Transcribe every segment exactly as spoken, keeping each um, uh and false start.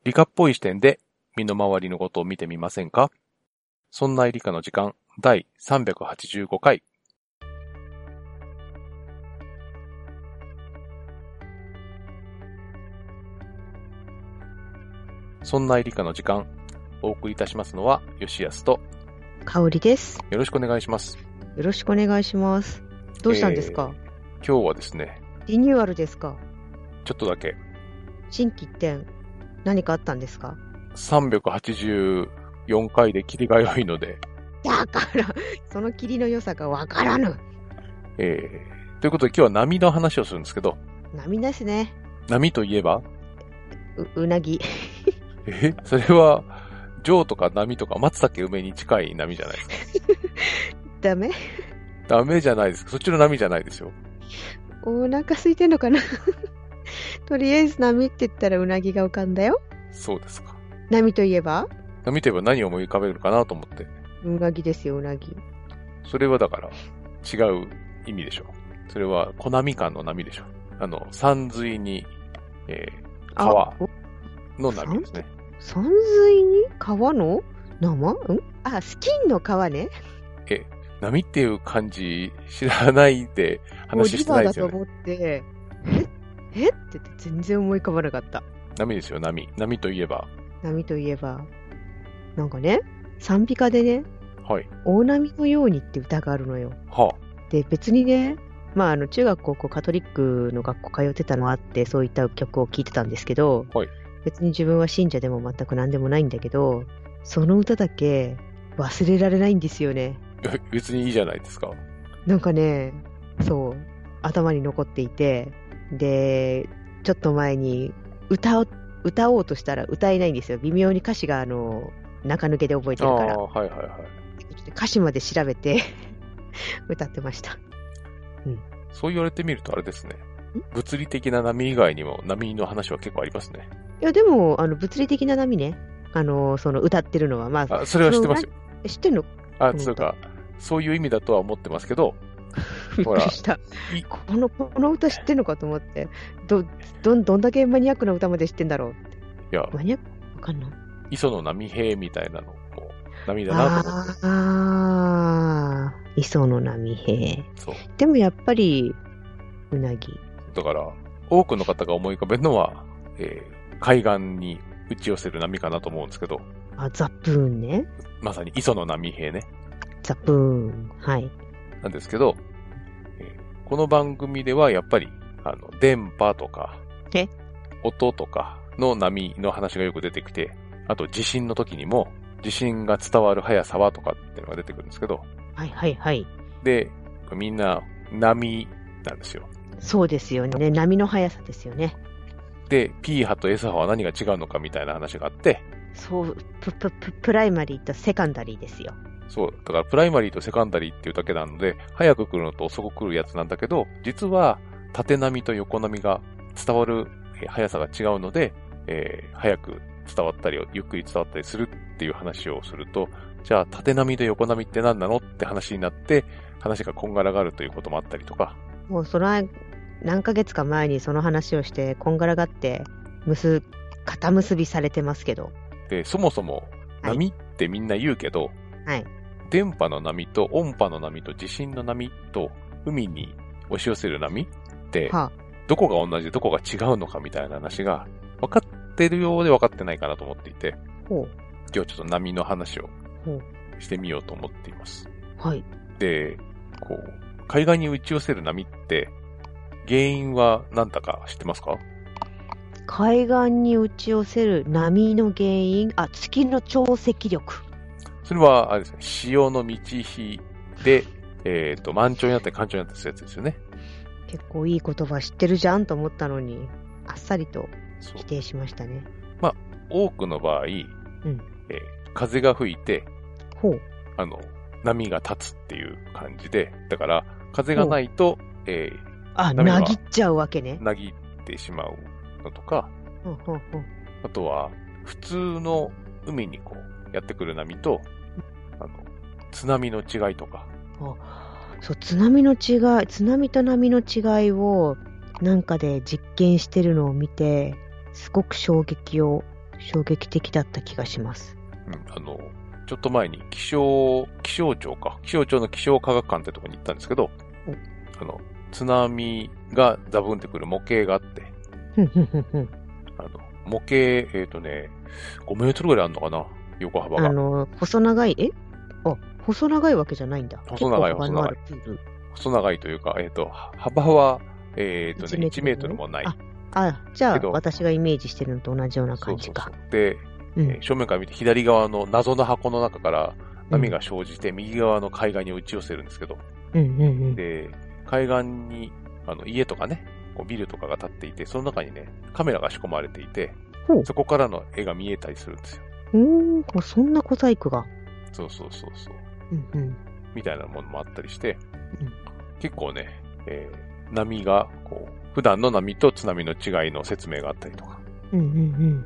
理科っぽい視点で身の回りのことを見てみませんか？そんな理科の時間だいさんびゃくはちじゅうごかい。そんな理科の時間、お送りいたしますのは吉安と香織です。 よろしくお願いします。 よろしくお願いします。どうしたんですか？ えー、今日はですね、 リニューアルですか？ ちょっとだけ新規一点何かあったんですか？ さんびゃくはちじゅうよんかいで切りが良いので、 だからその切りの良さがわからぬ。 えー、ということで今日は波の話をするんですけど、 波ですね。 波といえばう、うなぎ。 えそれはジョーとか波とか松茸梅に近い波じゃないですか。 ダメ？ ダメじゃないです。そっちの波じゃないですよ。 お腹空いてんのかなとりあえず波って言ったらうなぎが浮かんだよ。 そうですか。 波といえば波といえば何を思い浮かべるかなと思って。 うなぎですよ、うなぎ。 それはだから違う意味でしょ。それは小波感の波でしょ。あの山水に、えー、川の波ですね。 山水に川の生？んあ、スキンの川ね。 え、波っていう漢字知らないで話してないですよね。 リバーだと思って、ええって言って全然思い浮かばなかった。 波ですよ、波。波といえば。 波といえば、なんかね、賛美歌でね、 はい。 大波のようにって歌があるのよ。 はあ、で、別にね、まあ、あの中学高校カトリックの学校通ってたのあって、そういった曲を聴いてたんですけど、 はい。 別に自分は信者でも全く何でもないんだけど、その歌だけ忘れられないんですよね。 別にいいじゃないですか。 なんかね、そう、頭に残っていて、で、ちょっと前に歌お、歌おうとしたら歌えないんですよ。微妙に歌詞があの中抜けで覚えてるから。 ああ、はいはいはい。 歌詞まで調べて歌ってました。 うん。そう言われてみるとあれですね。物理的な波以外にも波の話は結構ありますね。 いやでもあの物理的な波ね、あのその歌ってるのはまあ、 あ、それは知ってますよ。 知ってんの？ あ、そうか、そういう意味だとは思ってますけど。 びっくりした。このこの歌知ってんのかと思って、どどどんだけマニアックな歌まで知ってんだろうって。 いや、 マニアックわかんない。 磯の波平みたいなのも波だなと思って。 ああ、磯の波平。 そう。 でもやっぱりうなぎ。 だから多くの方が思い浮かべるのは、えー、海岸に打ち寄せる波かなと思うんですけど。 あ、ザプーンね。 まさに磯の波平ね。 ザプーン、はい。 なんですけど、えー、この番組ではやっぱりあの電波とかえ音とかの波の話がよく出てきて、あと地震の時にも地震が伝わる速さはとかっていうのが出てくるんですけど、 はいはいはい。 で、みんな波なんですよ。 そうですよね。波の速さですよね。 で、P 波と S 波は何が違うのかみたいな話があって、 そう、プ、プ、プ、プライマリーとセカンダリーですよ。 そう、だからプライマリーとセカンダリーっていうだけなので、早く来るのと遅く来るやつなんだけど、実は縦波と横波が伝わる速さが違うので、えー、早く伝わったり、ゆっくり伝わったりするっていう話をすると、じゃあ縦波と横波って何なのって話になって、話がこんがらがるということもあったりとか。 もうその何ヶ月か前にその話をしてこんがらがって結肩結びされてますけど。 で、そもそも波ってみんな言うけど、 はい、 電波の波と音波の波と地震の波と海に押し寄せる波って、はあ、どこが同じでどこが違うのかみたいな話が分かってるようで分かってないかなと思っていて、 ほう、 今日はちょっと波の話をしてみようと思っています。 はい。 で、こう、海岸に打ち寄せる波って原因は何だか知ってますか？ 海岸に打ち寄せる波の原因、あ、月の潮汐力。 それは、あれですね、潮の満ち干で、えっと、満潮になったり干潮になったりするやつですよね。 結構いい言葉知ってるじゃんと思ったのに、あっさりと否定しましたね。 まあ、多くの場合、うんえー、風が吹いて、 ほう。 あの、波が立つっていう感じで、だから、風がないと、えー、 あ、なぎっちゃうわけね。 なぎってしまうのとか、 ほうほうほう。 あとは、普通の海にこう、やってくる波と、あの、津波の違いとか。 あ、そう、津波の違い、津波と波の違いを、なんかで実験してるのを見て、すごく衝撃を衝撃的だった気がします。 うん、あの、ちょっと前に気象、気象庁か、気象庁の気象科学館ってとこに行ったんですけど、あの、津波がザブンってくる模型があって、 ふんふんふんふん。 あの、模型、えっ、ー、とね、ごメートルぐらいあるのかな、横幅が。 あの、細長い、えあ、細長いわけじゃないんだ。 細長い、細長い。細長いというか、えっ、ー、と、幅は、えっ、ー、とね、いちメートルもない。 あ、あじゃあ、私がイメージしてるのと同じような感じか。 そうそうそう。で、うん、えー、正面から見て左側の謎の箱の中から波が生じて、右側の海岸に打ち寄せるんですけど、 うんうんうん、で、 海岸にあの家とかね、こうビルとかが建っていて、その中にね、カメラが仕込まれていて、そこからの絵が見えたりするんですよ。 うーん、そんな小細工が。 そうそうそうそう。 うんうん、みたいなものもあったりして、うん、結構ね、えー、波がこう、普段の波と津波の違いの説明があったりとか、 うんうんうん、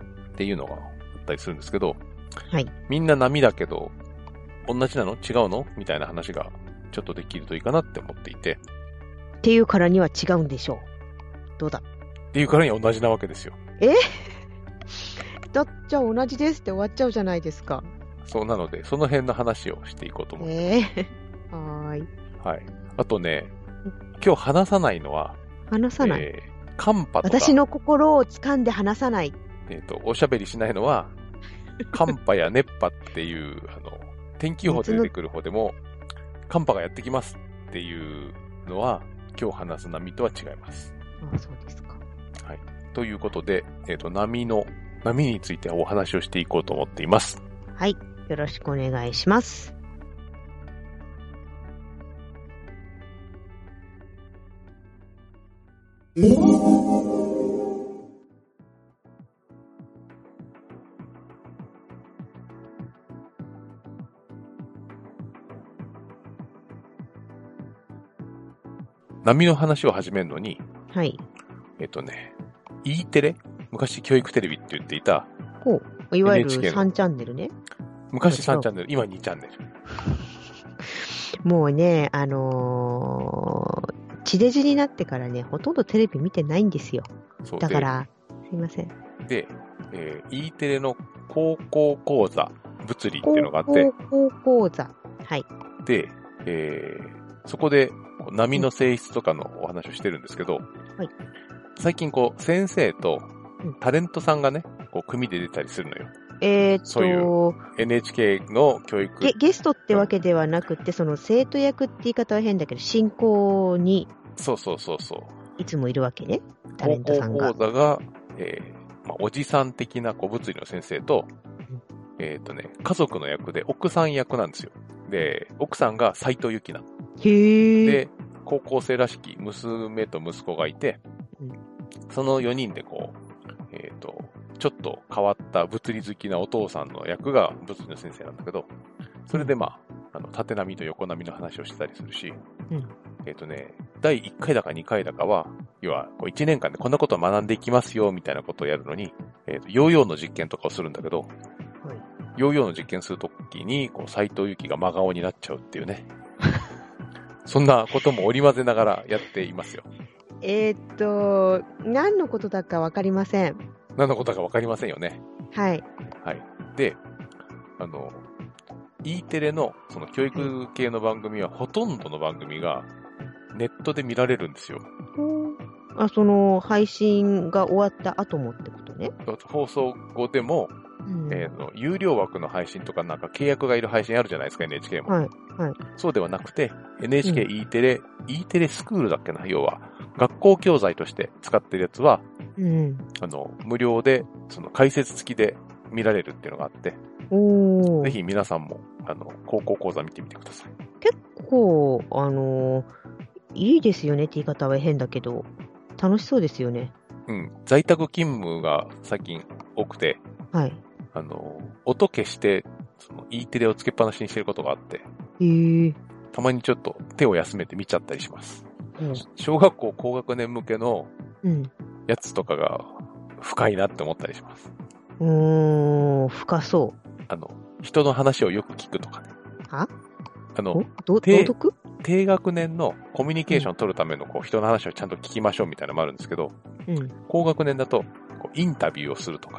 っていうのがあったりするんですけど、 はい、 みんな波だけど、同じなの違うのみたいな話がちょっとできるといいかなって思っていて。 っていうからには違うんでしょう。どうだっていうからには同じなわけですよ。 えだじゃあ同じですって終わっちゃうじゃないですか。 そうなので、その辺の話をしていこうと思ってます。 えー、はーい。 はい。あとね、今日話さないのは、 話さない、 えー、寒波とか。 私の心を掴んで話さない。 えっと、おしゃべりしないのは、寒波や熱波っていう、あの、天気予報で出てくる方でも、寒波がやってきますっていうのは、今日話す波とは違います。 ああ、そうですか。 はい。ということで、えっと、波の、波についてお話をしていこうと思っています。 はい。よろしくお願いします。 波の話を始めるのに、 はい。 えっとね、E テレ、昔教育テレビって言っていた、 ほう、いわゆるさんチャンネルね。 昔さんチャンネル、今にチャンネル。 もうね、あのー、地デジになってからね、ほとんどテレビ見てないんですよ。そうだから、すいません。 で、えー、E テレの高校講座、物理っていうのがあって、 高校講座。はい。 で、えー、そこで波の性質とかのお話をしてるんですけど、はい、最近こう、先生とタレントさんがね、こう、組で出たりするのよ。 えー、っと、 そういう エヌエイチケー の教育ゲ。ゲストってわけではなくて、その生徒役って言い方は変だけど、進行に。 そうそうそうそう。 いつもいるわけね、タレントさんが。 高校講座が、えー、まあ、おじさん的なこう物理の先生と、うん、えー、っとね、家族の役で奥さん役なんですよ。で、奥さんが斉藤由貴なの。 へー。 で、高校生らしき娘と息子がいて、うん、そのよにんでこう、えっと、ちょっと変わった物理好きなお父さんの役が物理の先生なんだけど、それでまあ、あの、縦波と横波の話をしてたりするし、うん、えっとね、だいいっかいだかにかいだかは、要は、こういちねんかんでこんなことを学んでいきますよ、みたいなことをやるのに、えっと、ヨーヨーの実験とかをするんだけど、はい、ヨーヨーの実験するときに、こう、斉藤由貴が真顔になっちゃうっていうね。そんなことも織り交ぜながらやっていますよ。 えー、っと、何のことだかわかりません。 何のことかわかりませんよね。 はい。 はい。で、あの、E テレのその教育系の番組は、ほとんどの番組がネットで見られるんですよ。 あ、その配信が終わった後もってことね。 放送後でも、うん、えー、の有料枠の配信とかなんか契約がいる配信あるじゃないですか、エヌエイチケー も。 はいはい、 そうではなくて、エヌエイチケー、E テレ、E テレスクールだっけな、要は、学校教材として使ってるやつは、うん、あの、無料で、その解説付きで見られるっていうのがあって、 おぜひ皆さんも、あの、高校講座見てみてください。 結構、あの、いいですよねって言い方は変だけど、楽しそうですよね。 うん。在宅勤務が最近多くて、 はい。 あの、音消して、その E テレをつけっぱなしにしてることがあって、 へー。 たまにちょっと手を休めて見ちゃったりします。うん、小学校高学年向けのやつとかが深いなって思ったりします。 うーん、深そう。 あの、人の話をよく聞くとかね。 はあの、 ど道徳？ 低学年のコミュニケーションを取るためのこう人の話をちゃんと聞きましょうみたいなのもあるんですけど、うん、高学年だとこうインタビューをするとか、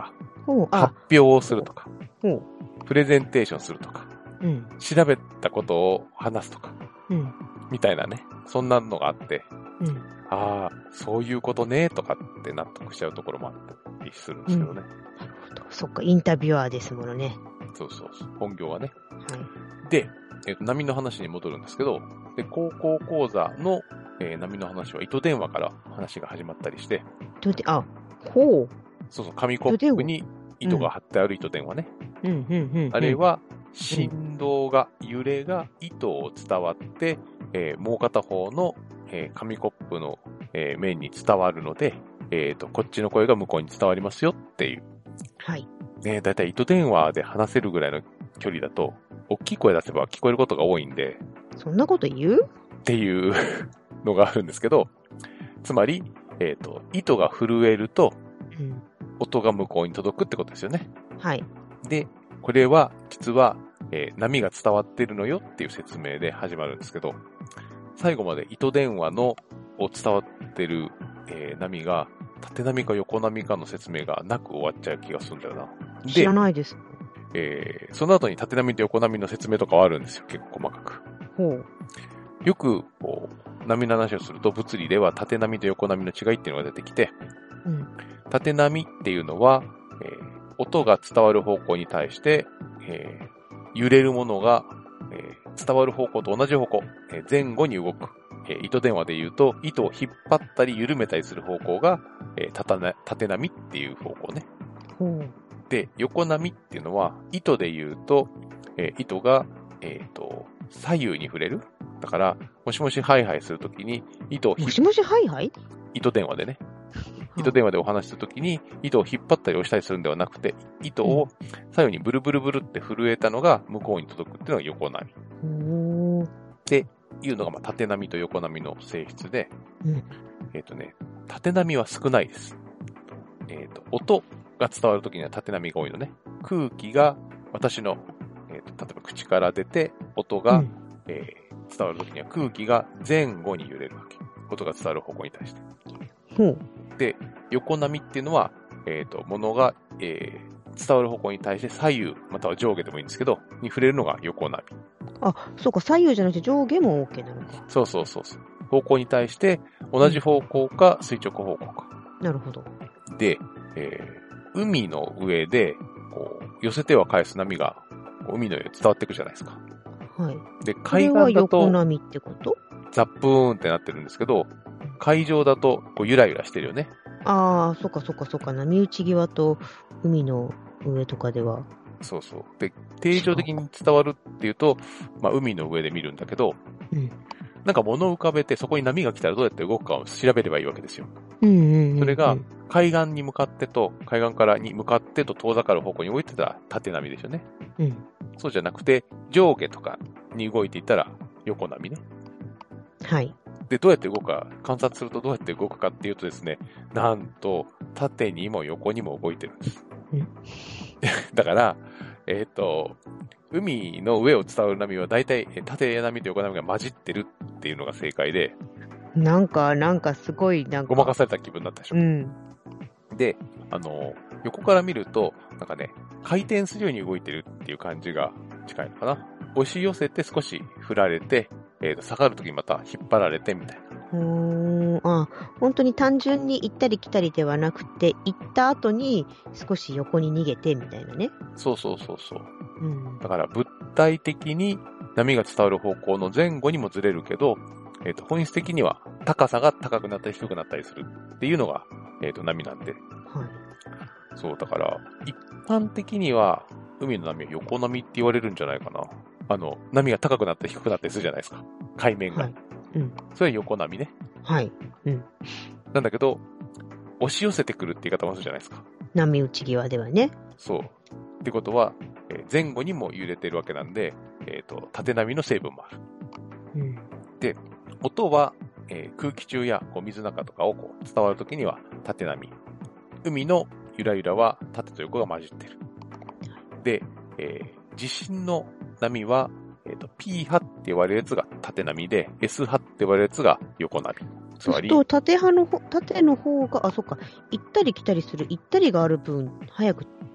ほう、あ、 発表をするとか、 ほう、 プレゼンテーションするとか、 うん、 調べたことを話すとか、 うん、 みたいなね、そんなのがあって、 うん。 ああ、そういうことね、とかって納得しちゃうところもあったりするんですけどね。 なるほど。そっか、インタビュアーですものね。 そうそうそう。本業はね。 はい。 で、えっと、波の話に戻るんですけど、で、高校講座の、えー波の話は糸電話から話が始まったりして、 どうで、あ、ほう。 そうそう、紙コップに糸が貼ってある糸電話ね。 うん、うん、うんうん。 あれは、振動が、揺れが糸を伝わって、えーもう片方の、えー紙コップの、えー面に伝わるので、えっと、こっちの声が向こうに伝わりますよっていう。 はい。 ね、だいたい糸電話で話せるぐらいの距離だと、大きい声出せば聞こえることが多いんで、 そんなこと言う？ っていうのがあるんですけど、つまり、えっと、糸が震えると、 うん。 音が向こうに届くってことですよね。 はい。 で、これは、実は、えー波が伝わってるのよっていう説明で始まるんですけど、最後まで糸電話のを伝わってる、えー波が、縦波か横波かの説明がなく終わっちゃう気がするんだよな。 知らないです。 えーその後に縦波と横波の説明とかはあるんですよ、結構細かく。 ほう。 よく、こう、波の話をすると、物理では縦波と横波の違いっていうのが出てきて、 うん。 縦波っていうのは、えー音が伝わる方向に対して、えー揺れるものが、えー伝わる方向と同じ方向、えー前後に動く。えー糸電話で言うと、糸を引っ張ったり緩めたりする方向が、えー縦な縦波っていう方向ね。 ほう。 で、横波っていうのは、糸で言うと、えー糸が、えっと、左右に触れる。だから、もしもしハイハイするときに、糸を引っもしもし、はいはい。 糸電話でね、糸電話でお話しするときに、糸を引っ張ったり押したりするんではなくて、糸を左右にブルブルブルって震えたのが向こうに届くっていうのが横波。 ほう。 っていうのが、まあ、縦波と横波の性質で、 うん。 えっとね、縦波は少ないです。えっと、音が伝わるときには縦波が多いのね。空気が私の、えっと、例えば口から出て、音が、 うんえー伝わるときには空気が前後に揺れるわけ。音が伝わる方向に対して。 ほう。 で、横波っていうのは、えっと、物が、えー伝わる方向に対して左右、または上下でもいいんですけど、に触れるのが横波。 あ、そうか、左右じゃなくて上下も OK なのか。 そうそうそうそう。方向に対して同じ方向か垂直方向か。 なるほど。 で、えー海の上で、こう、寄せては返す波が、こう海の上で伝わっていくじゃないですか。 はい。 で、 こ海れは岸だと、 横波ってこと？ ザップーンってなってるんですけど、海上だと、こう、ゆらゆらしてるよね。 ああ、そっかそっかそっか。波打ち際と海の上とかでは。 そうそう。で、定常的に伝わるっていうと、まあ、海の上で見るんだけど、 うん。 なんか物を浮かべて、そこに波が来たらどうやって動くかを調べればいいわけですよ。 うんうんうんうん。 それが、海岸に向かってと、海岸からに向かってと遠ざかる方向に動いてたら縦波ですよね。 うん。 そうじゃなくて、上下とかに動いていたら横波ね。 はい。 で、どうやって動くか、観察するとどうやって動くかっていうとですね、なんと、縦にも横にも動いてるんです。 うんだから、えっと、海の上を伝わる波は大体縦波と横波が混じってるっていうのが正解で、 なんか、なんかすごい、なんか。 ごまかされた気分になったでしょ。 うん。 で、あの、横から見ると、なんかね、回転するように動いてるっていう感じが近いのかな。押し寄せて少し振られて、えっと、下がるときにまた引っ張られてみたいな。 うーん。あ、本当に単純に行ったり来たりではなくて、行った後に少し横に逃げてみたいなね。 そうそうそうそう。 うん。 だから物体的に波が伝わる方向の前後にもずれるけど、えっと、本質的には高さが高くなったり低くなったりするっていうのが、えっと、波なんで。 はい。 そう、だから、一般的には海の波は横波って言われるんじゃないかな。あの、波が高くなったり低くなったりするじゃないですか。海面が。 はい。うん。 それは横波ね。 はい。うん。 なんだけど、押し寄せてくるって言い方もするじゃないですか。 波打ち際ではね。 そう。ってことは、えー前後にも揺れてるわけなんで、えっと、縦波の成分もある。 うん。 で、音は、えー空気中やこう水の中とかをこう伝わるときには縦波。海のゆらゆらは縦と横が混じってる。で、えー地震の波は、えーと、P 波って言われるやつが縦波で、S 波って言われるやつが横波。つまり、 そうすると、縦波の方、縦の方が、あ、そっか、行ったり来たりする、行ったりがある分、早く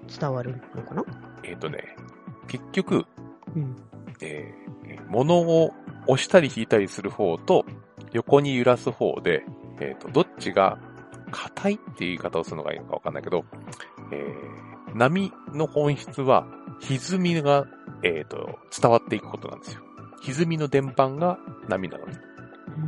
伝わるのかな？ えっとね、結局、 うん。 えー、物を押したり引いたりする方と横に揺らす方で、えっと、どっちが硬いっていう言い方をするのがいいのかわかんないけど、えー、波の本質は歪みが、えっと、伝わっていくことなんですよ。歪みの伝播が波なのね。 うん。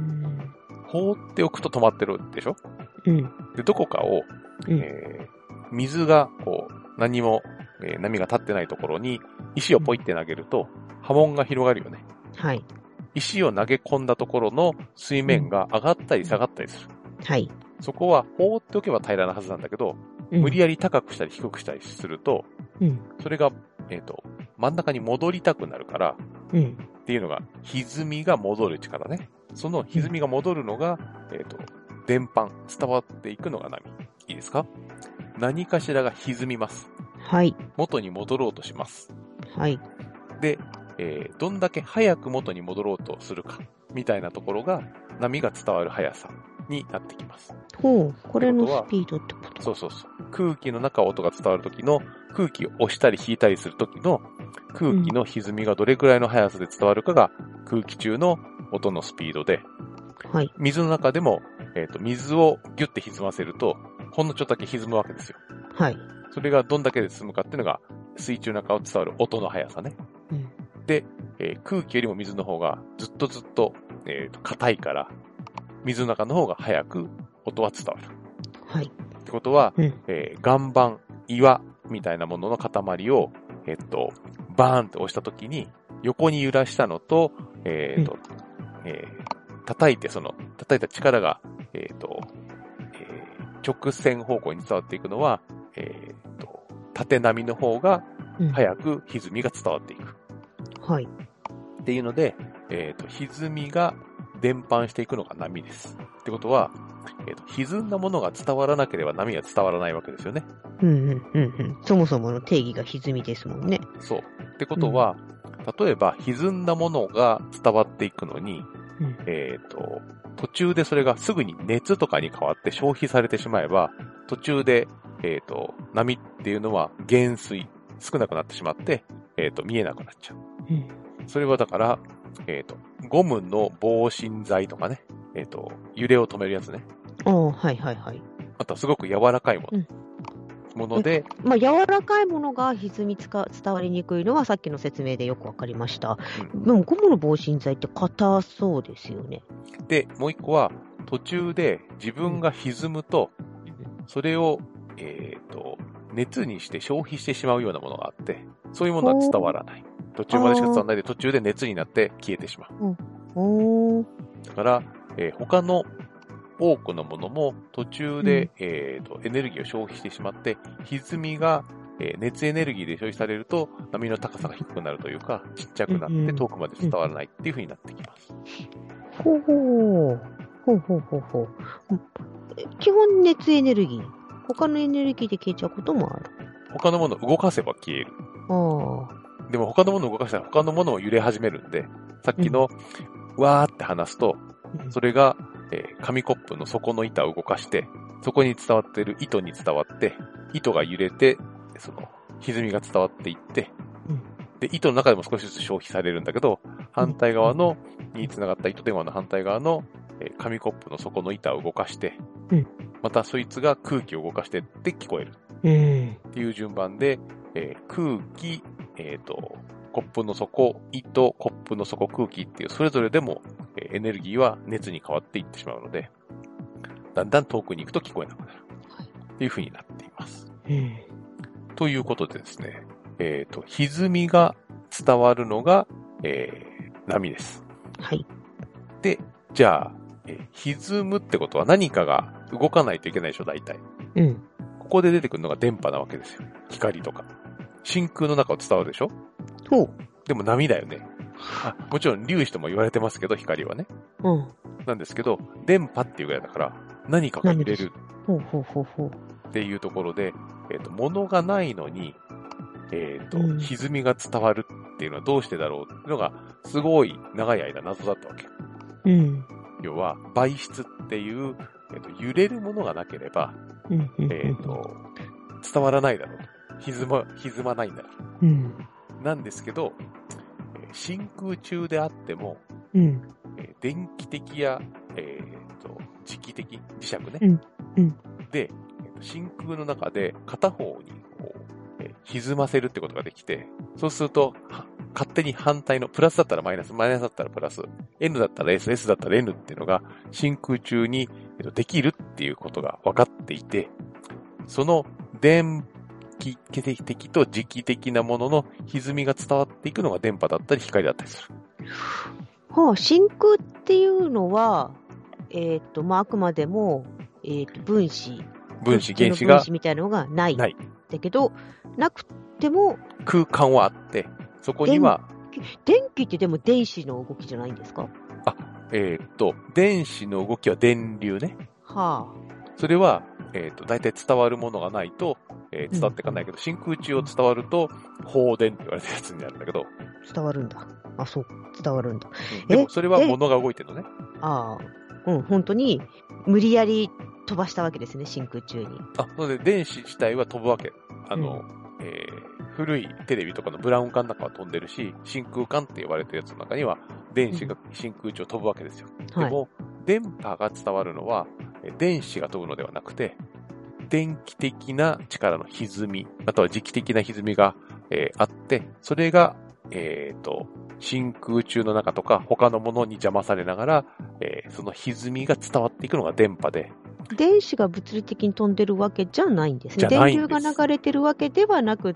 放っておくと止まってるでしょ？ うん。 で、どこかを、 うん。 えー、水がこう何も、えー波が立ってないところに石をポイって投げると波紋が広がるよね。 はい。 石を投げ込んだところの水面が上がったり下がったりする。 はい。 そこは放っておけば平らなはずなんだけど、 うん。 無理やり高くしたり低くしたりすると、 うん。 それが、えっと、真ん中に戻りたくなるから、 うん。 っていうのが、歪みが戻る力ね。その歪みが戻るのが、えっと、伝播、伝わっていくのが波。いいですか？何かしらが歪みます。 はい。 元に戻ろうとします。 はい。 で、えー、どんだけ早く元に戻ろうとするか、みたいなところが、波が伝わる速さになってきます。 ほう、これのスピードってこと？ そうそうそう。空気の中音が伝わるときの、空気を押したり引いたりするときの、空気の歪みがどれくらいの速さで伝わるかが、空気中の音のスピードで、 はい。 水の中でも、えっと、水をギュッて歪ませると、ほんのちょっとだけ歪むわけですよ。 はい。 それがどんだけで進むかっていうのが、水中の中を伝わる音の速さね。 うん。 で、えー空気よりも水の方がずっとずっと、えっと、硬いから、水の中の方が早く音は伝わる。 はい。 ってことは、 うん。 えー岩盤、岩みたいなものの塊を、えっと、バーンって押したときに、横に揺らしたのと、えっと、えー叩いて、その、叩いた力が、えっと、えー直線方向に伝わっていくのは、えっと、縦波の方がうん。 早く歪みが伝わっていく。 はい。 っていうので、えっと、歪みが伝播していくのが波です。ってことは、えっと、歪んだものが伝わらなければ波は伝わらないわけですよね。 うんうんうんうん。そもそもの定義が歪みですもんね。 そう。ってことは、例えば、歪んだものが伝わっていくのに、 うん。 えっと、途中でそれがすぐに熱とかに変わって消費されてしまえば、途中で、えっと、波っていうのは減衰、少なくなってしまって、えっと、見えなくなっちゃう。 うん。 それはだから、えっと、ゴムの防振剤とかね、えっと、揺れを止めるやつね。 ああ、はいはいはい。 あとはすごく柔らかいもの。 うんもので、 まあ、柔らかいものが歪みつか伝わりにくいのはさっきの説明でよくわかりました。 うんでも、ゴムの防振剤って硬そうですよね。 で、もう一個は、途中で自分が歪むと、それを、えっと、熱にして消費してしまうようなものがあって、そういうものは伝わらない。途中までしか伝わらないで、途中で熱になって消えてしまう。 おー。 だから、えー他の多くのものも途中で、 うんえーと、エネルギーを消費してしまって、歪みが、えー熱エネルギーで消費されると、波の高さが低くなるというか、ちっちゃくなっうんうんて遠くまで伝わらないっていう風になってきます。 ほうほう。ほうほうほうほう。基本熱エネルギー。他のエネルギーで消えちゃうこともある。 他のものを動かせば消える。 ああ。 でも他のものを動かしたら他のものも揺れ始めるんで、さっきの、わーって離すと、それが、えー紙コップの底の板を動かして、そこに伝わっている糸に伝わって、糸が揺れて、その、歪みが伝わっていって、 うんで、糸の中でも少しずつ消費されるんだけど、反対側の、に繋がった糸電話の反対側の、えー紙コップの底の板を動かして、 うんまたそいつが空気を動かしてって聞こえるうん。 っていう順番で、えー空気、えっと、コップの底、糸、コップの底、空気っていう、それぞれでも、えーエネルギーは熱に変わっていってしまうので、だんだん遠くに行くと聞こえなくなる。っていう風になっています。 うん。 ということでですね、えっと、歪みが伝わるのが、えー波です。 はい。 で、じゃあ、えー歪むってことは何かが動かないといけないでしょ、大体。 うん。 ここで出てくるのが電波なわけですよ。光とか。真空の中を伝わるでしょ？ ほう。 でも波だよね。あ、もちろん粒子とも言われてますけど、光はね。 うん。 なんですけど、電波っていうぐらいだから、何かが揺れるほうほうほうほう。 っていうところで、えっと、物がないのに、えっと、 うん歪みが伝わるっていうのはどうしてだろうっていうのが、すごい長い間謎だったわけ。 うん。 要は、媒質っていう、えっと、揺れるものがなければ、 うん。うん。 えっと、伝わらないだろうと。 歪ま、歪まないんだから。 うん。 なんですけど、真空中であっても、 うん。 えー電気的や、えーと、磁気的、磁石ね。 うんうんで、えーと真空の中で片方にこう、えー歪ませるってことができて、そうすると、は勝手に反対の、プラスだったらマイナス、マイナスだったらプラス、N だったら S、S だったら N っていうのが真空中に、えーとできるっていうことが分かっていて、その電気的と磁気的なものの歪みが伝わっていくのが電波だったり光だったりする。 はあ、真空っていうのは、えっ、と、まあ、あくまでも、えっ、と、分子。 分子、原子が空中の分子みたいなのがない。 ない。 だけど、なくても、 空間はあって、そこには、 電気ってでも電子の動きじゃないんですか？ あ、えーっと、電子の動きは電流ね。 はそれは、えーっと、大体伝わるものがないと、えー伝わっていかないけど、真空中を伝わると、放電って言われたやつになるんだけど、 あ、伝わるんだ。あ、そう、伝わるんだ。 うんでもそれは物が動いてるのね。 ああ、うん、本当に、無理やり飛ばしたわけですね、真空中に。 あ、なので電子自体は飛ぶわけ。あの、えー古いテレビとかのブラウン管の中は飛んでるし、真空管って言われてるやつの中には、電子が真空中を飛ぶわけですよ。 はいでも、電波が伝わるのは、え電子が飛ぶのではなくて、電気的な力の歪み、または磁気的な歪みが、えーあって、それが、えーと、真空中の中とか他のものに邪魔されながら、えーその歪みが伝わっていくのが電波で、 電子が物理的に飛んでるわけじゃないんですね。 じゃないん電です流が流れてるわけではなくって、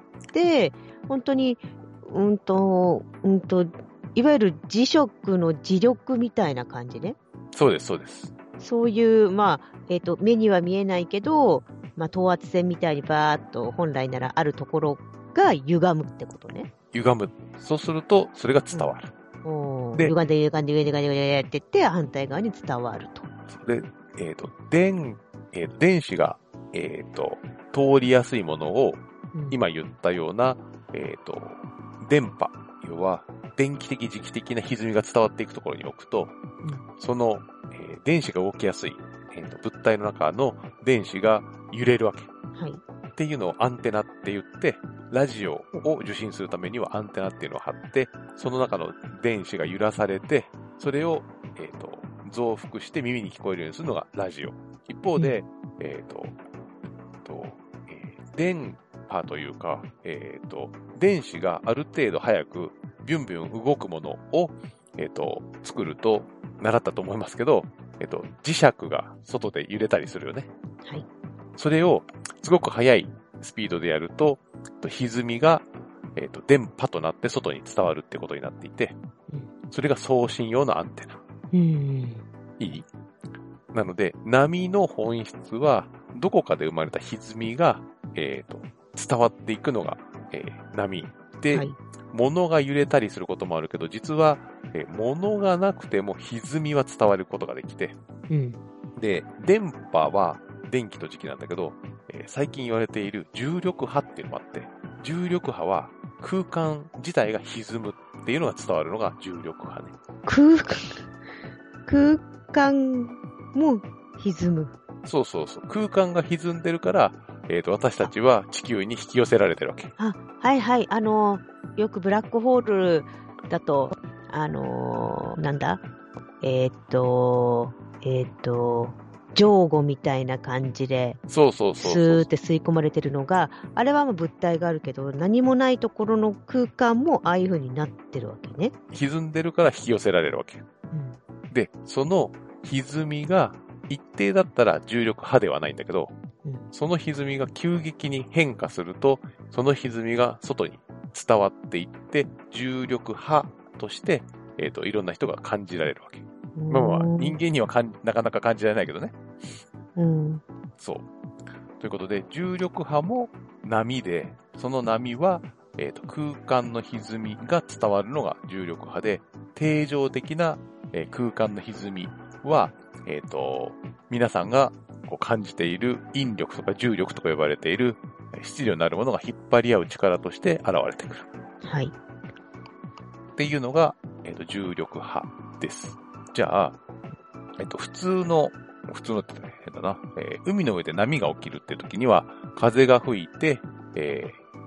本当に、うんと、うんと、いわゆる磁石の磁力みたいな感じね。 そうです、そうです。 そういう、まあ、えっ、と、目には見えないけど、まあ、等圧線みたいにバーっと本来ならあるところが歪むってことね。 歪む。そうすると、それが伝わる。 おーで歪んで歪んで歪んで歪んで歪んでって言って反対側に伝わると。 で、えっ、と、電、えー電子が、えっ、と、通りやすいものを、 うん今言ったような、えっ、と、電波、要は、電気的、磁気的な歪みが伝わっていくところに置くと、その、えー電子が動きやすい、えーと、物体の中の電子が揺れるわけ。 はい。 っていうのをアンテナって言って、ラジオを受信するためにはアンテナっていうのを貼って、その中の電子が揺らされて、それを、えっ、と、増幅して耳に聞こえるようにするのがラジオ。一方で、えっ、と、とえー電波というか、えっ、と、電子がある程度早くビュンビュン動くものを、えっ、と、作ると、習ったと思いますけど、えっ、と、磁石が外で揺れたりするよね。 はい。 それをすごく速いスピードでやると、歪みが、えーと、電波となって外に伝わるってことになっていて、それが送信用のアンテナ。 うん。 いい？なので、波の本質は、どこかで生まれた歪みが、えーと、伝わっていくのが、えー波。で、 はい。 物が揺れたりすることもあるけど、実は、えー物がなくても歪みは伝わることができて、 うん。 で、電波は電気と磁気なんだけど、えー最近言われている重力波っていうのもあって、重力波は空間自体が歪むっていうのが伝わるのが重力波ね。 空間、空間も歪む。 そうそうそう。空間が歪んでるから、えっと、私たちは地球に引き寄せられてるわけ。 あ、はいはい。あの、よくブラックホールだと、あの、なんだえーっと、えーっと、上後みたいな感じで、 そうそうそうスそう。 ーって吸い込まれてるのが、あれはまあ物体があるけど、何もないところの空間もああいう風になってるわけね。 歪んでるから引き寄せられるわけ。 うん。 で、その歪みが一定だったら重力波ではないんだけど、 うん。 その歪みが急激に変化すると、その歪みが外に伝わっていって、重力波として、えっと、いろんな人が感じられるわけ。まあまあ、人間にはかんなかなか感じられないけどね。 うん。 そう。ということで、重力波も波で、その波は、えっと、空間の歪みが伝わるのが重力波で、定常的な、えー空間の歪みは、えっと、皆さんがこう感じている引力とか重力とか呼ばれている質量のあるものが引っ張り合う力として現れてくる。 はい。 っていうのが、えっと、重力波です。じゃあ、えっと、普通の、普通のって変だな、えー海の上で波が起きるって時には、風が吹いて、えー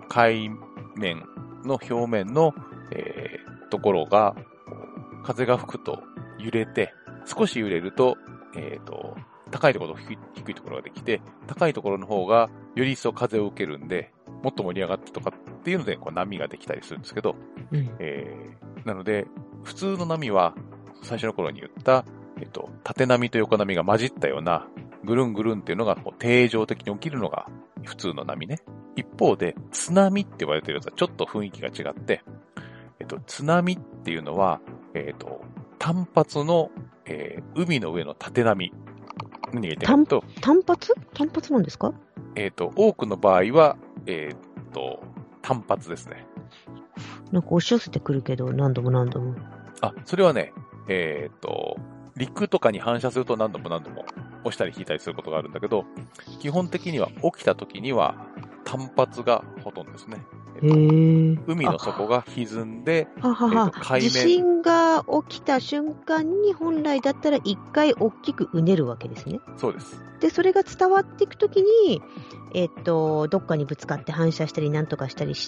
海面の表面の、えー、ところが、風が吹くと揺れて、少し揺れると、えっと、高いところと低い、低いところができて、高いところの方がより一層風を受けるんで、もっと盛り上がってとかっていうので、こう波ができたりするんですけど、うん、えー、なので、普通の波は、最初の頃に言った、えっと、縦波と横波が混じったような、ぐるんぐるんっていうのが、こう定常的に起きるのが普通の波ね。一方で、津波って呼ばれているやつはちょっと雰囲気が違って、えっと、津波っていうのは、えっと、単発の、えー、海の上の縦波。何が言いたいかと。 単発単発なんですか？ えっと、多くの場合は、えっと、単発ですね。 なんか押し寄せてくるけど、何度も何度も。 あ、それはね、えっと、陸とかに反射すると何度も何度も押したり引いたりすることがあるんだけど、基本的には起きた時には単発がほとんどですね。 えっと、へ海の底が歪んで、 ははは、えっと、海面地震が起きた瞬間に本来だったら一回大きくうねるわけですね。 そうです。 で、それが伝わっていくときに、えっと、どっかにぶつかって反射したりなんとかしたりして、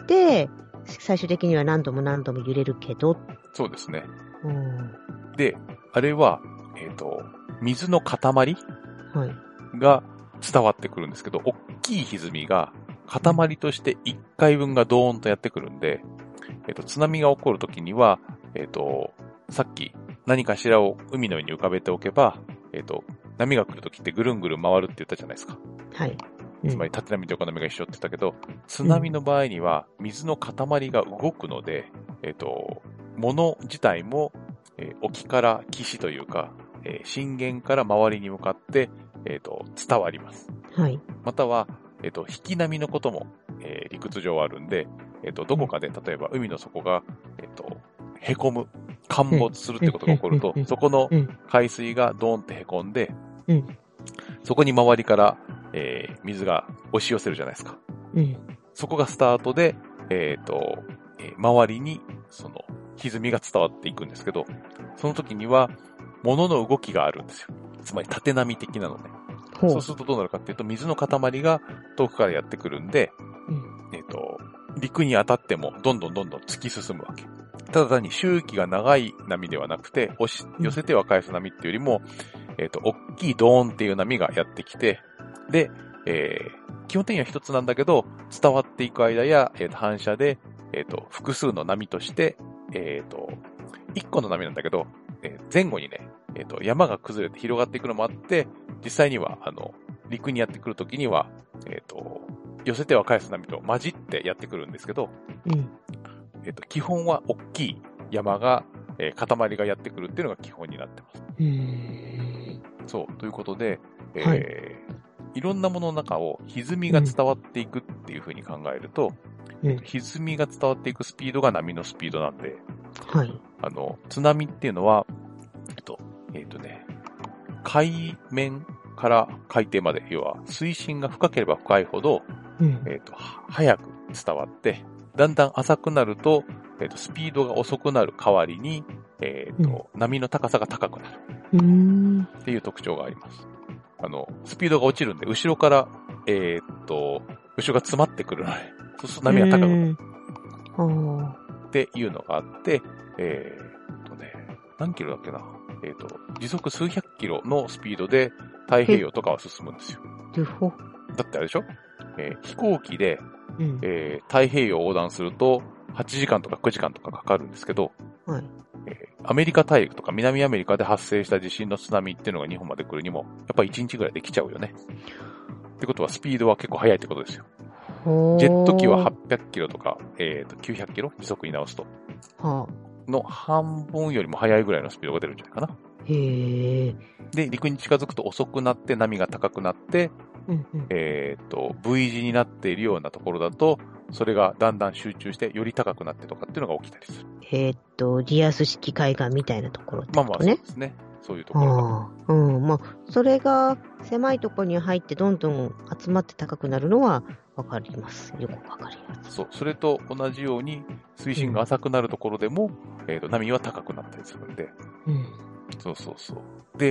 最終的には何度も何度も揺れるけど。 そうですね。 うん、 で、あれは、えっと、水の塊が伝わってくるんですけど、大きい歪みが塊としていっかいぶんがドーンとやってくるんで、えっと、津波が起こるときには、えっと、さっき何かしらを海の上に浮かべておけば、えっと、波が来るときってぐるんぐるん回るって言ったじゃないですか。 はい。 うん、つまり縦波と横波が一緒って言ったけど、津波の場合には水の塊が動くので、えっと、物自体も、えー、沖から岸というか、えー、震源から周りに向かって、えっと、伝わります。 はい。 または、えっと、引き波のことも、えー、理屈上あるんで、えっと、どこかで、例えば海の底が、えっと、へこむ、陥没するってことが起こると、そこの海水がドーンってへこんで、 うん、 そこに周りから、えー、水が押し寄せるじゃないですか。 うん、 そこがスタートで、えっと、えー、周りに、その、歪みが伝わっていくんですけど、その時には、物の動きがあるんですよ。つまり縦波的なのね。そうするとどうなるかっていうと、水の塊が遠くからやってくるんで、うん、えっと、陸に当たってもどんどんどんどん突き進むわけ。ただ単に周期が長い波ではなくて、押し寄せては返す波っていうよりも、えっと、大きいドーンっていう波がやってきて、で、えー、基本的には一つなんだけど、伝わっていく間や、えー、と反射で、えっと、複数の波として、えっと、一個の波なんだけど、えー、前後にね、えっと、山が崩れて広がっていくのもあって、実際には、あの、陸にやってくるときには、えっと、寄せては返す波と混じってやってくるんですけど、 うん、 えっと、基本は大きい山が、えー、塊がやってくるっていうのが基本になってます。 うーん、 そう、ということで、えーはい、 いろんなものの中を歪みが伝わっていくっていうふうに考えると、うん、歪みが伝わっていくスピードが波のスピードなんで、 はい、 あの、津波っていうのは、えっと、えっとね、海面から海底まで、要は水深が深ければ深いほど、うん、えっと、早く伝わって、だんだん浅くなると、えっと、スピードが遅くなる代わりに、えっと、うん、波の高さが高くなるっていう特徴があります。あの、スピードが落ちるんで、後ろから、えっと、後ろが詰まってくるので、そうすると波が高くなる。っていうのがあって、えー、っとね、何キロだっけな。えー、っと、時速数百キロのスピードで太平洋とかは進むんですよ。だってあれでしょ、えー、飛行機で、うんえー、太平洋を横断するとはちじかんとかくじかんとかかかるんですけど、 はいえー、アメリカ大陸とか南アメリカで発生した地震の津波っていうのが日本まで来るにも、やっぱりいちにちぐらいで来ちゃうよね。ってことはスピードは結構速いってことですよ。ジェット機ははっぴゃくキロとか、えー、ときゅうひゃくキロ時速に直すと。 はあ、の半分よりも速いぐらいのスピードが出るんじゃないかな。 へー。 で、陸に近づくと遅くなって波が高くなって、うんうん、えっ、ー、と、V 字になっているようなところだと、それがだんだん集中してより高くなってとかっていうのが起きたりする。 えっ、ー、と、リアス式海岸みたいなところってことね。 まあまあそうですね。そういうところが。うん。まあ、それが狭いところに入ってどんどん集まって高くなるのはわかります。よくわかります。 そう。それと同じように、水深が浅くなるところでも、うん、えっ、ー、と、波は高くなったりするんで。 うん。 そうそうそう。で、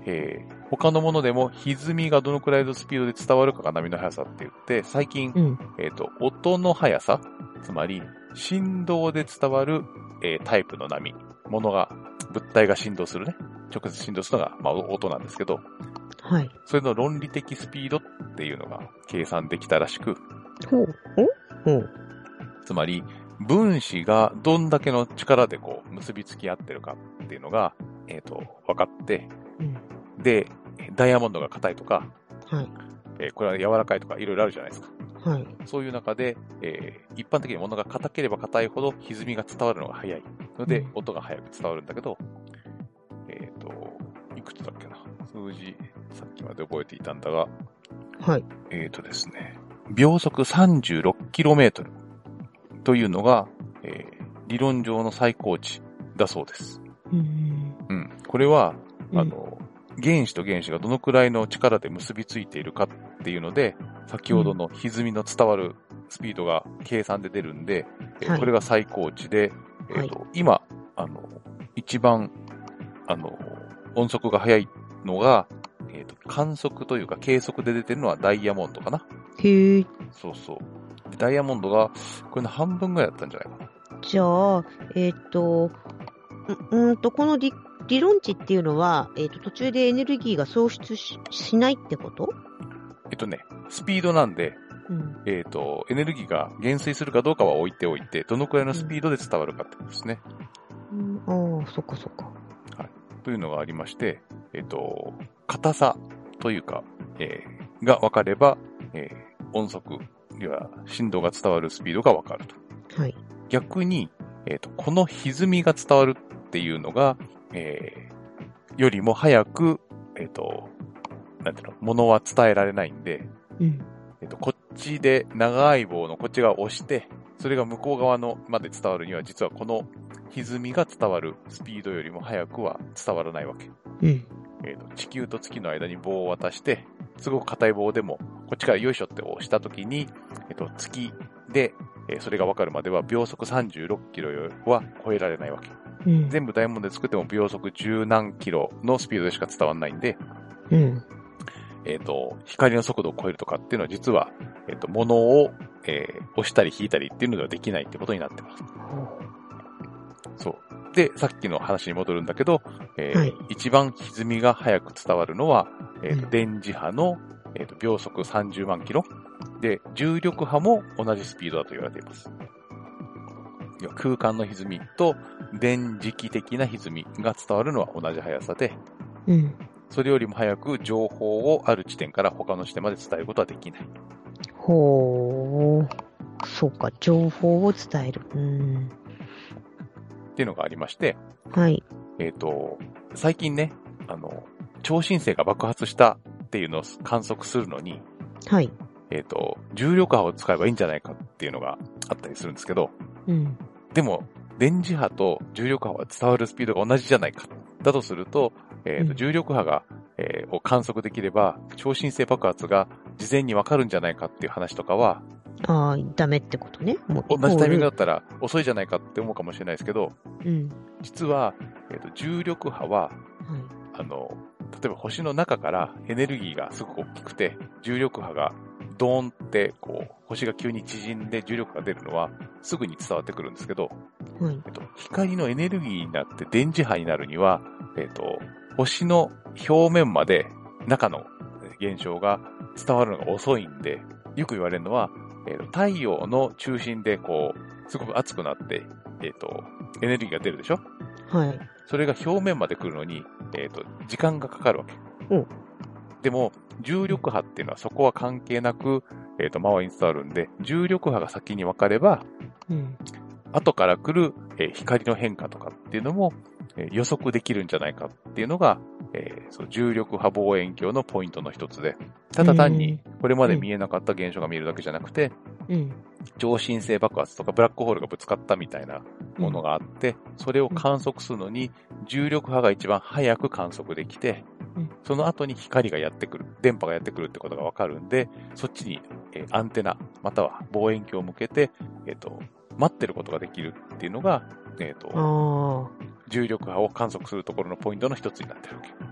えー、他のものでも歪みがどのくらいのスピードで伝わるかが波の速さって言って、最近、 うん。 えっと、音の速さ、つまり振動で伝わる、えータイプの波、ものが、物体が振動するね。直接振動するのが、まあ、音なんですけど、 はい。 それの論理的スピードっていうのが計算できたらしく、 ほう。おほう。 つまり、分子がどんだけの力でこう結びつき合ってるかっていうのが、えっと、分かって、 うん。 で、ダイヤモンドが硬いとか、 はい。 えーこれは柔らかいとかいろいろあるじゃないですか。 はい。 そういう中で、えー一般的に物が硬ければ硬いほど歪みが伝わるのが早いので、 うん音が早く伝わるんだけど、えっと、いくつだっけな。数字、さっきまで覚えていたんだが、 はい。 えっとですね、秒速 さんじゅうろくキロメートル というのが、えー理論上の最高値だそうです。 うん。 うん。これは、 うんあの、原子と原子がどのくらいの力で結びついているかっていうので、先ほどの歪みの伝わるスピードが計算で出るんで、えーはいこれが最高値で、えーと今、あの、一番、あの、音速が速いのが、えーと、観測というか計測で出てるのはダイヤモンドかな。 へえ。 そうそう。ダイヤモンドが、これの半分ぐらいだったんじゃないかな。 じゃあ、えっ、と、ううーんと、この理理論値っていうのは、えっ、と、途中でエネルギーが喪失ししないってこと？ えっとね、スピードなんで、 うん。 えっと、エネルギーが減衰するかどうかは置いておいて、どのくらいのスピードで伝わるかってことですね。 うん、ああ、そっかそっか。 というのがありまして、えっと、硬さというか、えーが分かれば、えー音速、要は振動が伝わるスピードが分かると。 はい。 逆に、えっと、この歪みが伝わるっていうのが、えーよりも早く、えっと、なんていうの、ものは伝えられないんで、 うん。 えっと、こっちで長い棒のこっち側を押して、それが向こう側のまで伝わるには、実はこの歪みが伝わるスピードよりも早くは伝わらないわけ。 うん。 えっと、地球と月の間に棒を渡して、すごく硬い棒でも、こっちからよいしょって押したときに、えっと、月で、えーそれがわかるまでは秒速さんじゅうろくキロは超えられないわけ。 うん。 全部ダイヤモンドで作っても秒速じゅう何キロのスピードでしか伝わらないんで、 うん。 えっと、光の速度を超えるとかっていうのは実は、えっと、物を、えー押したり引いたりっていうのではできないってことになってます。そう。で、さっきの話に戻るんだけど、えーはい一番歪みが早く伝わるのは、えーとうん電磁波の、えーと秒速さんじゅうまんキロ。で、重力波も同じスピードだと言われています。要は空間の歪みと電磁気的な歪みが伝わるのは同じ速さで、 うん。 それよりも早く情報をある地点から他の地点まで伝えることはできない。 ほー。そうか、情報を伝える。うん。 っていうのがありまして、 はい。 えっ、と、最近ね、あの、超新星が爆発したっていうのを観測するのに、 はい。 えっ、と、重力波を使えばいいんじゃないかっていうのがあったりするんですけど、 うん。 でも、電磁波と重力波は伝わるスピードが同じじゃないか。だとすると、えっ、と、 うん重力波が、えーを観測できれば、超新星爆発が事前にわかるんじゃないかっていう話とかは、 ああ、ダメってことね。もう同じタイミングだイコったら遅いじゃないかって思うかもしれないですけど、 ールうん。 実は、えっ、と、重力波は、 はい。 あの、例えば星の中からエネルギーがすごく大きくて、重力波がドーンって、こう、星が急に縮んで重力が出るのはすぐに伝わってくるんですけど、 はい。 えっと、光のエネルギーになって電磁波になるには、えっと、星の表面まで中の現象が伝わるのが遅いんで、よく言われるのは、えっと、太陽の中心でこう、すごく熱くなって、えっと、エネルギーが出るでしょ？ はい。 それが表面まで来るのに、えっと、時間がかかるわけ。 うんでも、重力波っていうのはそこは関係なく、えっと、周りに伝わるんで、重力波が先に分かれば、 うん。 後から来る、えー光の変化とかっていうのも、えー予測できるんじゃないかっていうのが、えーそう重力波望遠鏡のポイントの一つで、ただ単にこれまで見えなかった現象が見えるだけじゃなくて、 うん。 超新星爆発とかブラックホールがぶつかったみたいなものがあって、それを観測するのに重力波が一番早く観測できてうん、 その後に光がやってくる、電波がやってくるってことがわかるんで、そっちに、えーアンテナまたは望遠鏡を向けて、えっと、待ってることができるっていうのが、えっと、 ああ。 重力波を観測するところのポイントの一つになってるわけ。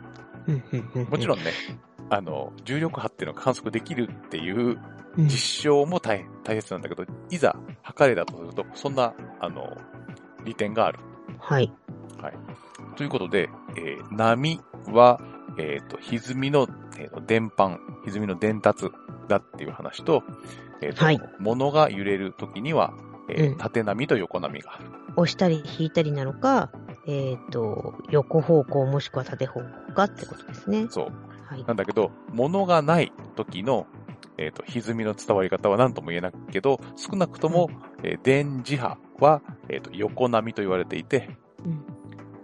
もちろんね、あの、重力波っていうのを観測できるっていう実証も 大, 大切なんだけど、いざ測れだとすると、そんな、あの、利点がある。 はい。 はい。ということで、えー、波は、えっ、ー、と、歪みの、えーと、伝播、歪みの伝達だっていう話と、えっ、ー、と、はい、物が揺れるときには、えーうん、縦波と横波がある。 押したり引いたりなのか、えっ、ー、と、横方向もしくは縦方向かってことですね。 そう。はい、なんだけど、物がない時の、えっ、ー、と、歪みの伝わり方は何とも言えないけど、少なくとも、うん、えー、電磁波は、えっ、ー、と、横波と言われていて、うん、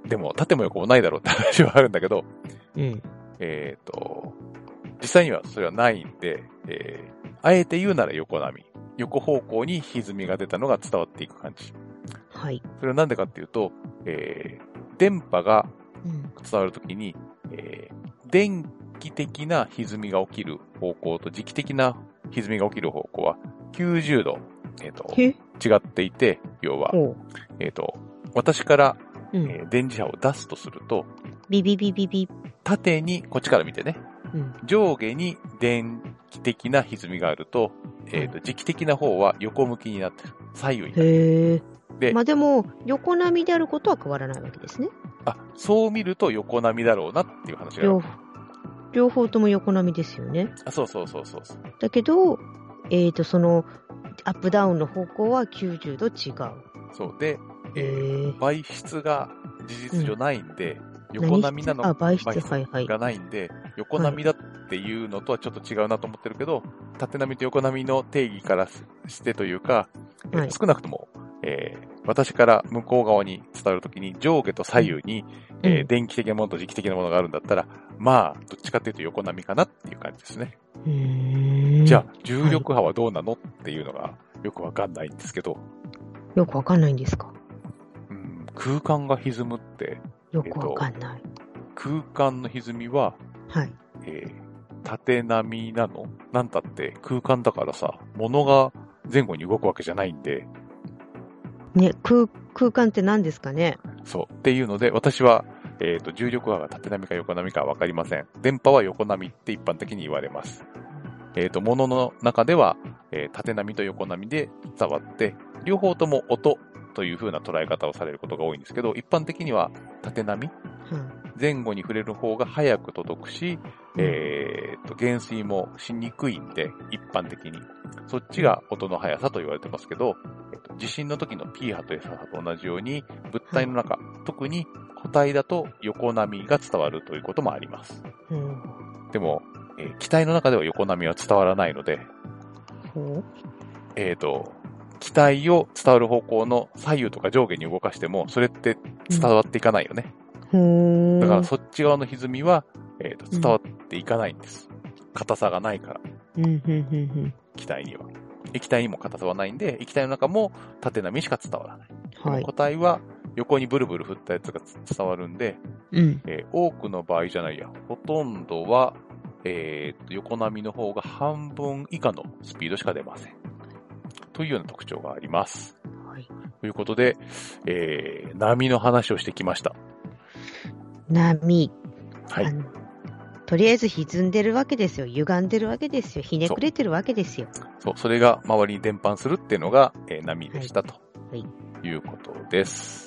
でも、縦も横もないだろうって話はあるんだけど、うん、えっ、ー、と、実際にはそれはないんで、えー、あえて言うなら横波。横方向に歪みが出たのが伝わっていく感じ。 はい。 それはなんでかっていうと、えー、電波が伝わるときに、うんえー、電気的な歪みが起きる方向と磁気的な歪みが起きる方向はきゅうじゅうど、えー、と違っていて、要は、えー、と私から、うんえー、電磁波を出すとすると、 ビビビビビ縦に、こっちから見てね、うん、上下に電気的な歪みがあると、えー、と磁気的な方は横向きになってる。左右になってる。 へー。で、まあでも、横波であることは変わらないわけですね。 あ、そう見ると横波だろうなっていう話がある。 両, 両方とも横波ですよね。 あ、そうそうそうそう。 だけど、えっ、ー、と、その、アップダウンの方向はきゅうじゅうど違う。 そうで、えー、媒質が事実上ないんで、うん、横波なのあ、媒質、媒質はいはい、がないんで、横波だっていうのとはちょっと違うなと思ってるけど、はい、縦波と横波の定義からしてというか、はい、少なくとも、えー、私から向こう側に伝わるときに上下と左右に、うんえー、電気的なものと磁気的なものがあるんだったら、まあ、どっちかっていうと横波かなっていう感じですね。 うーんじゃあ、重力波はどうなの、はい、っていうのがよくわかんないんですけど。 よくわかんないんですか？ うん、空間が歪むって、 よくわかんない、 えー。空間の歪みは、 はい。 えー、縦波なの？なんたって空間だからさ、物が前後に動くわけじゃないんで、 ね、空、空間って何ですかね？ そう。っていうので、私は、えっと、重力波が縦波か横波かわかりません。電波は横波って一般的に言われます。えっと、物の中では、えー、縦波と横波で伝わって、両方とも音という風な捉え方をされることが多いんですけど、一般的には縦波、うん、前後に触れる方が早く届くし、うん、えっと、減衰もしにくいんで、一般的に。そっちが音の速さと言われてますけど、えっと、地震の時の P 波と S 波と同じように、物体の中、はい、特に固体だと横波が伝わるということもあります。うん、でも、えー、気体の中では横波は伝わらないので、うん、えっと、気体を伝わる方向の左右とか上下に動かしても、それって伝わっていかないよね。うん、だからそっち側の歪みは、えーと、伝わっていかないんです。硬さがないから。 うんうんうんうん、 気体には。液体にも硬さはないんで、液体の中も縦波しか伝わらない。はい、固体は横にブルブル振ったやつが伝わるんで、うんえー、多くの場合じゃないや、ほとんどは、えーと、横波の方が半分以下のスピードしか出ません。というような特徴があります。はい、ということで、えー、波の話をしてきました。 波。 はい。 とりあえず歪んでるわけですよ。歪んでるわけですよ。ひねくれてるわけですよ。 そう、それが周りに伝播するっていうのが、えー、波でした、と、はい、いうことです。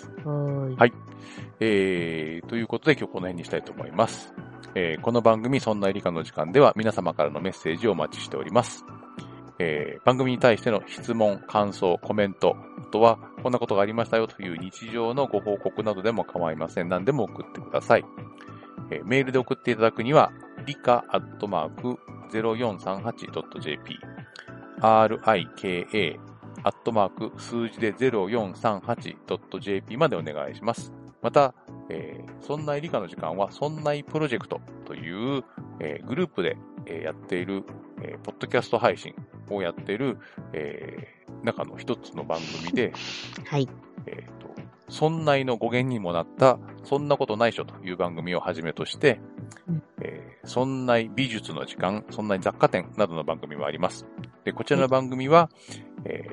はい。 はい。えー、ということで今日この辺にしたいと思います。えー、この番組そんな理科の時間では皆様からのメッセージをお待ちしております。えー、番組に対しての質問、感想、コメント、あとはこんなことがありましたよという日常のご報告などでも構いません。何でも送ってください。えー、メールで送っていただくには、理科アットマーク ゼロよんさんはちドットジェーピー、rika アットマーク数字で ゼロよんさんはちドットジェーピー までお願いします。また、えー、そんない理科の時間は、そんないプロジェクトという、えー、グループで、えー、やっている、えー、ポッドキャスト配信をやっている、えー、中の一つの番組で、 はい。 えーと、そんないの語源にもなった、そんなことないしょという番組をはじめとして、うんえー、そんない美術の時間、そんない雑貨店などの番組もあります。で、こちらの番組は、えー、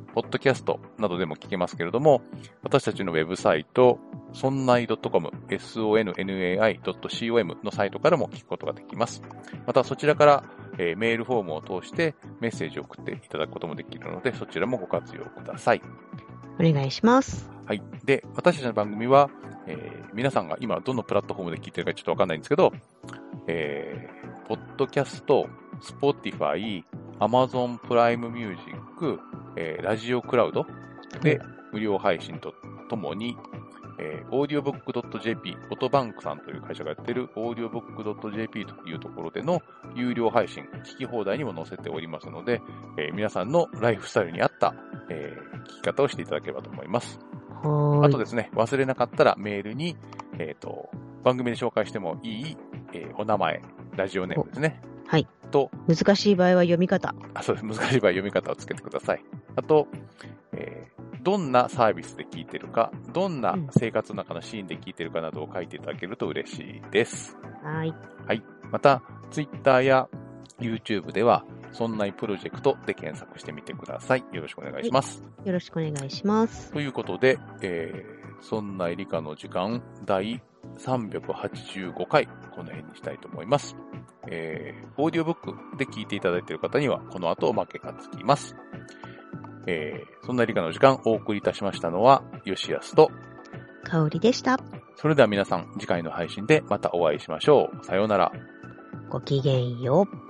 ポッドキャストなどでも聞けますけれども、私たちのウェブサイト、そんない .com、ソンナイ ドットコム のサイトからも聞くことができます。またそちらから、えー、メールフォームを通してメッセージを送っていただくこともできるので、そちらもご活用ください。 お願いします。 はい。で、私たちの番組は、えー、皆さんが今どのプラットフォームで聞いてるかちょっとわかんないんですけど、えー、ポッドキャスト、Spotify、Amazon プライムミュージック、えー、ラジオクラウドで無料配信とともに、えー、オーディオブックドットジェーピー、オトバンクさんという会社がやっている オーディオブックドットジェーピー というところでの有料配信、聞き放題にも載せておりますので、えー、皆さんのライフスタイルに合った、えー、聞き方をしていただければと思います。 はーい。 あとですね、忘れなかったらメールに、えっと、番組で紹介してもいい、えー、お名前、ラジオネームですね。 はい。 と、 難しい場合は読み方。 あ、そうです。難しい場合は読み方をつけてください。あと、えーどんなサービスで聞いてるか、どんな生活の中のシーンで聞いてるかなどを書いていただけると嬉しいです。 はい。 はい。また、Twitter や YouTube では、そんないプロジェクトで検索してみてください。よろしくお願いします。 よろしくお願いします。 ということで、えー、そんない理科の時間第さんびゃくはちじゅうごかい、この辺にしたいと思います。えー、オーディオブックで聞いていただいている方には、この後おまけがつきます。えー、そんな理科の時間お送りいたしましたのは、よしやすと、 かおりでした。 それでは皆さん、次回の配信でまたお会いしましょう。さようなら。 ごきげんよう。